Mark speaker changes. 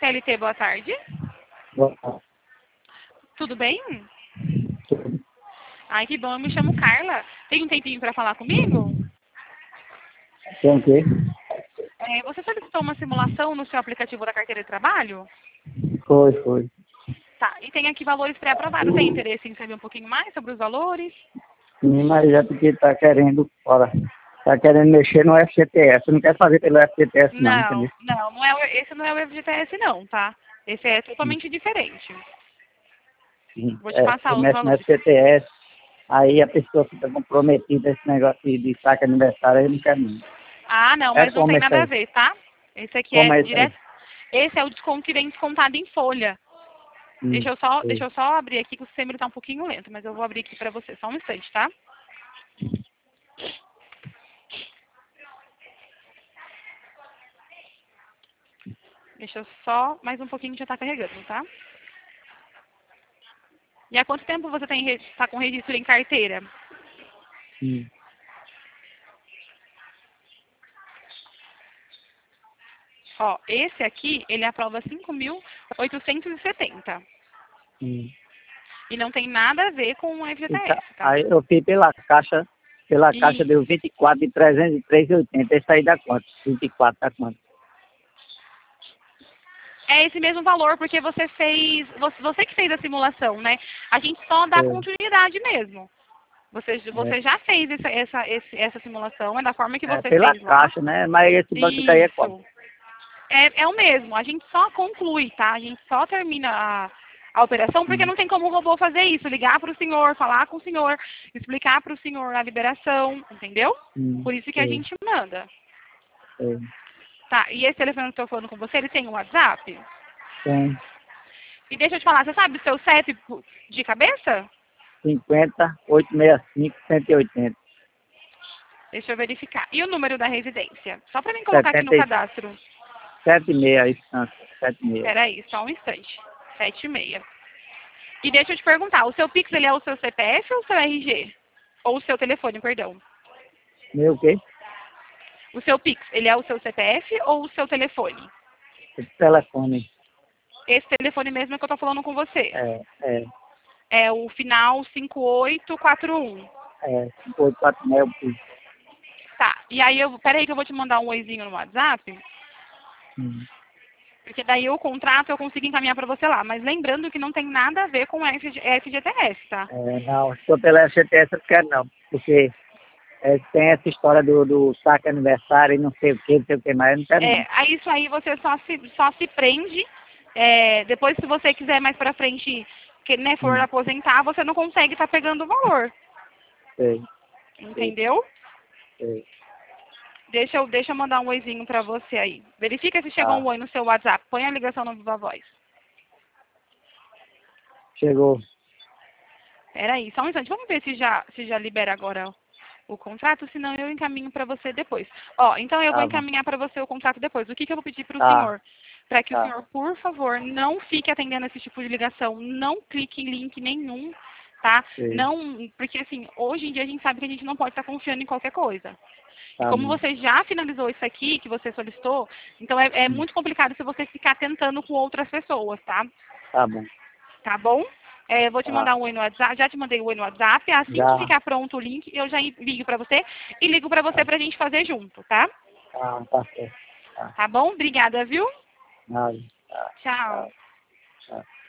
Speaker 1: CLT, boa tarde.
Speaker 2: Boa.
Speaker 1: Tudo bem? Ai, que bom, eu me chamo Carla. Tem um tempinho para falar comigo?
Speaker 2: Tem o quê?
Speaker 1: Você solicitou uma simulação no seu aplicativo da carteira de trabalho?
Speaker 2: Foi.
Speaker 1: Tá, e tem aqui valores pré-aprovados. Tem interesse em saber um pouquinho mais sobre os valores?
Speaker 2: Sim, mas é porque tá querendo, tá querendo mexer no FGTS. Não quer fazer pelo FGTS não, entendeu?
Speaker 1: Esse não é o FGTS não, tá? Esse é totalmente diferente.
Speaker 2: Sim.
Speaker 1: Vou te passar
Speaker 2: Você
Speaker 1: os
Speaker 2: mexe no
Speaker 1: valores.
Speaker 2: FGTS, aí a pessoa fica comprometida esse negócio de saque aniversário, aí não quer não.
Speaker 1: Ah, não,
Speaker 2: É
Speaker 1: mas não
Speaker 2: como
Speaker 1: tem
Speaker 2: isso
Speaker 1: nada a
Speaker 2: aí?
Speaker 1: ver, tá? Esse aqui é
Speaker 2: Como é isso aí?
Speaker 1: direto. Esse é o desconto que vem descontado em folha. Deixa
Speaker 2: Sei.
Speaker 1: eu só abrir aqui que o sistema está um pouquinho lento, mas eu vou abrir aqui para você. Só um instante, tá? Deixa eu só mais um pouquinho que já está carregando, tá? E há quanto tempo você está com registro em carteira?
Speaker 2: Hum.
Speaker 1: Ó, esse aqui, ele aprova 5.870.
Speaker 2: Hum.
Speaker 1: E não tem nada a ver com o
Speaker 2: Então,
Speaker 1: FGTS, tá?
Speaker 2: aí eu fiz pela caixa
Speaker 1: E
Speaker 2: deu 24 de 303,80. Esse aí dá quanto? 24 dá quanto?
Speaker 1: é esse mesmo valor, porque você que fez a simulação, né? A gente só dá
Speaker 2: Sei.
Speaker 1: continuidade mesmo. Você já fez essa simulação, é da forma que você
Speaker 2: Pela
Speaker 1: fez lá.
Speaker 2: caixa, né? Mas esse banco aí é como?
Speaker 1: Isso. É o mesmo. A gente só conclui, tá? A gente só termina a operação, porque
Speaker 2: Hum.
Speaker 1: não tem como o robô fazer isso. Ligar para o senhor, falar com o senhor, explicar para o senhor a liberação, entendeu? Por isso que a
Speaker 2: Sei,
Speaker 1: gente manda.
Speaker 2: sei.
Speaker 1: Tá, e esse telefone que eu tô falando com você, ele tem um WhatsApp?
Speaker 2: Tem
Speaker 1: E deixa eu te falar, você sabe o seu CEP de cabeça?
Speaker 2: 50, 865, 180.
Speaker 1: Deixa eu verificar. E o número da residência? Só para mim colocar aqui no cadastro.
Speaker 2: 77,6 a distância. 76.
Speaker 1: Peraí, só um instante. 76. E deixa eu te perguntar, o seu Pix, ele é o seu CPF ou o seu RG? Ou o seu telefone, perdão.
Speaker 2: Meu o quê?
Speaker 1: O seu Pix, ele é o seu CPF ou o seu telefone?
Speaker 2: Esse telefone.
Speaker 1: Esse telefone mesmo é que eu tô falando com você.
Speaker 2: É.
Speaker 1: É o final 5841.
Speaker 2: 584
Speaker 1: Tá, e aí peraí que eu vou te mandar um oizinho no WhatsApp, porque daí o contrato eu consigo encaminhar pra você lá. Mas lembrando que não tem nada a ver com o FGTS, tá?
Speaker 2: Não, se for pela FGTS eu não quero não. Porque tem essa história do saque aniversário e não sei o que mais. Eu não quero não.
Speaker 1: Aí isso aí você só se prende. Depois, se você quiser mais pra frente, que né, for
Speaker 2: Hum,
Speaker 1: aposentar, você não consegue estar pegando o valor.
Speaker 2: sei, sei,
Speaker 1: Entendeu?
Speaker 2: sei.
Speaker 1: Deixa eu mandar um oizinho pra você aí. Verifica se chegou um
Speaker 2: Tá.
Speaker 1: oi no seu WhatsApp. Põe a ligação no Viva Voz.
Speaker 2: Chegou.
Speaker 1: Peraí, só um instante. Vamos ver se já libera agora o contrato, senão eu encaminho para você depois. Ó, então eu vou
Speaker 2: Tá bom.
Speaker 1: encaminhar para você o contrato depois. O que eu vou pedir para o
Speaker 2: Tá,
Speaker 1: senhor? Para que o
Speaker 2: tá.
Speaker 1: senhor, por favor, não fique atendendo esse tipo de ligação. Não clique em link nenhum, tá?
Speaker 2: Sei.
Speaker 1: Não, porque assim, hoje em dia a gente sabe que a gente não pode estar confiando em qualquer coisa. E
Speaker 2: Tá
Speaker 1: como
Speaker 2: bom.
Speaker 1: você já finalizou isso aqui, que você solicitou, então é
Speaker 2: Hum,
Speaker 1: muito complicado se você ficar tentando com outras pessoas, tá?
Speaker 2: Tá bom.
Speaker 1: Tá bom? Eu vou te
Speaker 2: Tá.
Speaker 1: mandar um oi no WhatsApp, já te mandei o oi no WhatsApp. Assim que
Speaker 2: Já.
Speaker 1: ficar pronto o link, eu já ligo pra você e ligo pra você
Speaker 2: Tá,
Speaker 1: pra gente fazer junto, tá?
Speaker 2: tá certo. Tá.
Speaker 1: Tá bom? Obrigada, viu?
Speaker 2: Nada. Tá.
Speaker 1: Tchau.
Speaker 2: Tá. Tá.